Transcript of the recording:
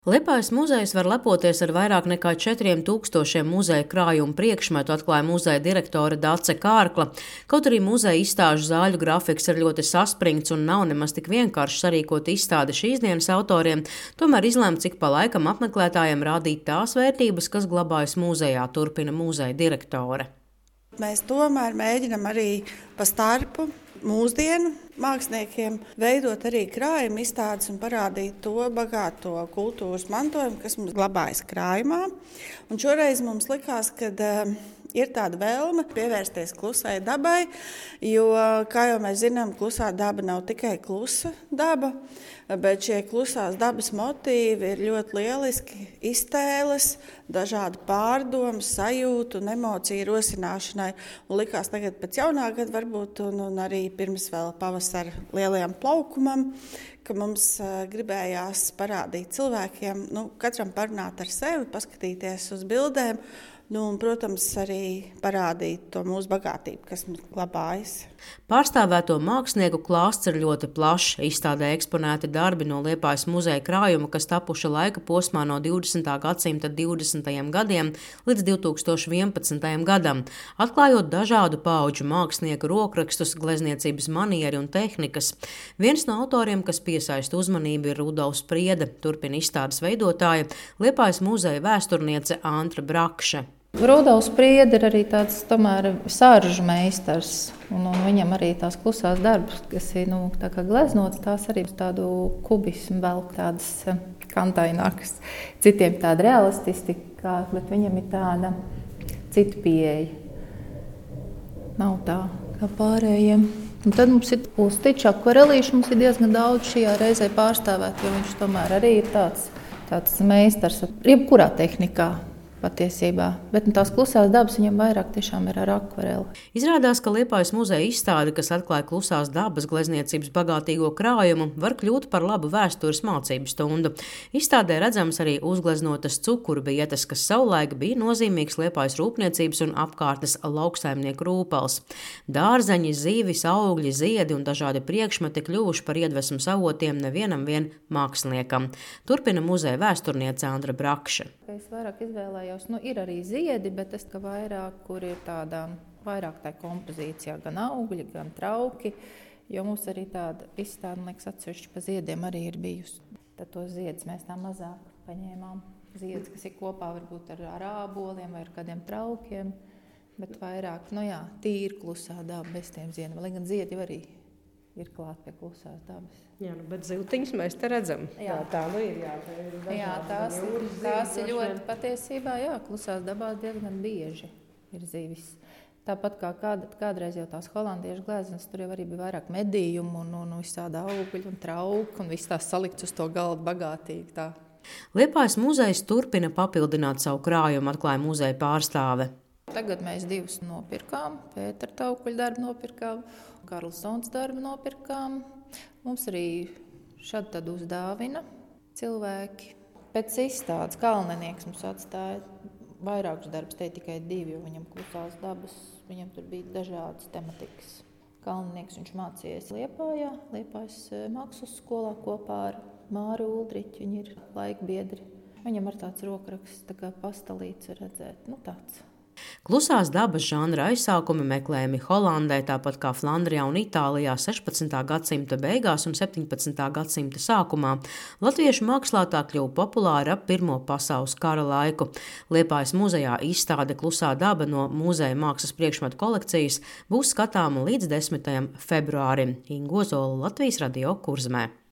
Liepājas muzejs var lepoties ar vairāk nekā 4000 muzeja krājumu priekšmetu, atklāja muzeja direktore Dace Kārkla. Kaut arī muzeja izstāžu zāļu grafiks ir ļoti saspringts un nav nemaz tik vienkārši sarīkot izstādi šīs dienas autoriem, tomēr izlēma cik pa laikam apmeklētājiem rādīt tās vērtības, kas glabājas muzejā, turpina muzeja direktore. Mēs tomēr mēģinam arī pa starpu mūsdienu māksliniekiem veidot arī krājuma izstādes un parādīt to bagāto kultūras mantojumu, kas mums glabājas krājumā. Un šoreiz mums likās, ka ir tāda vēlme pievērsties klusai dabai, jo, kā jau mēs zinām, klusā daba nav tikai klusa daba, bet šie klusās dabas motīvi ir ļoti lieliski iztēles, dažādi pārdomas, sajūtu un emociju rosināšanai. Un likās tagad pēc jaunā gada varbūt un arī pirms vēl pavasara lielajam plaukumam, ka mums gribējās parādīt cilvēkiem, katram parunāt ar sevi, paskatīties uz bildēm, un, protams, arī parādīt to mūsu bagātību, kas mums glabājas. Pārstāvēto mākslinieku klāsts ir ļoti plašs. Izstādē eksponēti darbi no Liepājas muzeja krājuma, kas tapuši laika posmā no 20. gadsimta 20. gadiem līdz 2011. gadam, atklājot dažādu paudžu mākslinieku rokrakstus, glezniecības manieri un tehnikas. Viens no autoriem, kas piesaista uzmanību, ir Rudolfs Priede, turpina izstādes veidotāja, Liepājas muzeja vēsturniece Antra Brakše. Rudolfs Priede ir arī tāds tomēr sāržu meistars, un viņam arī tās klusās darbus, kas ir tā kā gleznotas, tās arī tādu kubismu vēl tādas kantainākas. Citiem tāda realististika, bet viņam ir tāda cita pieeja. Nav tā kā pārējiem. Un tad mums ir Ulstičs akvarelīši, mums ir diezgan daudz šajā reizē pārstāvēt, jo viņš tomēr arī ir tāds meistars jebkurā tehnikā. Patiesībā, bet tās klusās dabas viņam vairāk tiešām ir ar akvareli. Izrādās, ka Liepājas muzeja izstāde, kas atklāja klusās dabas glezniecības bagātīgo krājumu, var kļūt par labu vēstures mācību stundu. Izstādē redzams arī uzgleznotas cukurbietes, kas savulaik bija nozīmīgs Liepājas rūpniecības un apkārtnes lauksaimnieku rūpels. Dārzeņi, zivis, augļi, ziedi un dažādi priekšmeti kļuvuši par iedvesmas avotiem nevienam vien māksliniekam. Turpina muzeja vēsturniece Antra Brakše. Es vairāk izvēlējos, ir arī ziedi, bet es vairāk, kur ir vairāk tā kompozīcijā, gan augļi, gan trauki, jo mums arī tāda izstāde, liekas, atsevišķi pa ziediem arī ir bijusi. Tad tos ziedus mēs tā mazāk paņēmām. Ziedus, kas ir kopā varbūt ar āboliem vai ar kādiem traukiem, bet vairāk, tīri klusā daba bez tiem ziediem, lai gan ziedi arī ir klāt pie klusās dabas. Jā, bet ziltiņus mēs te redzam. Jā, tā ir. Tās ir ļoti patiesībā, klusās dabās diezgan bieži ir zivis. Tāpat kā kādreiz jau tās holandiešu gleznas, tur jau arī bija vairāk medījumu un visādi augļi un trauki un viss tās salikts uz to galdu bagātīgi tā. Liepājas muzejs turpina papildināt savu krājumu, atklāja muzeja pārstāve. Tagad mēs divus nopirkām, Pētera Taukuļa darbu nopirkām, Karlsons darbu nopirkām. Mums arī šad tad uzdāvina cilvēki. Pēc izstādes Kalnenieks mums atstāja vairākus darbus, te tikai 2, jo viņam klusās dabas, viņam tur bija dažādas tematikas. Kalnenieks viņš mācījies Liepājā, Liepājas mākslas skolā kopā ar Māri Uldriķu, viņi ir laikbiedri. Viņam ar tāds rokraksts, tā kā pastalīts redzēt, tāds. Klusās dabas žanra aizsākumi meklējami Holandē, tāpat kā Flandrijā un Itālijā 16. gadsimta beigās un 17. gadsimta sākumā. Latviešu mākslā tā kļuva populāra ap Pirmo pasaules kara laiku. Liepājas muzejā izstāde Klusā daba no muzeja mākslas priekšmetu kolekcijas būs skatāma līdz 10. februārim. Inga Ozola, Latvijas Radio, Kurzemē.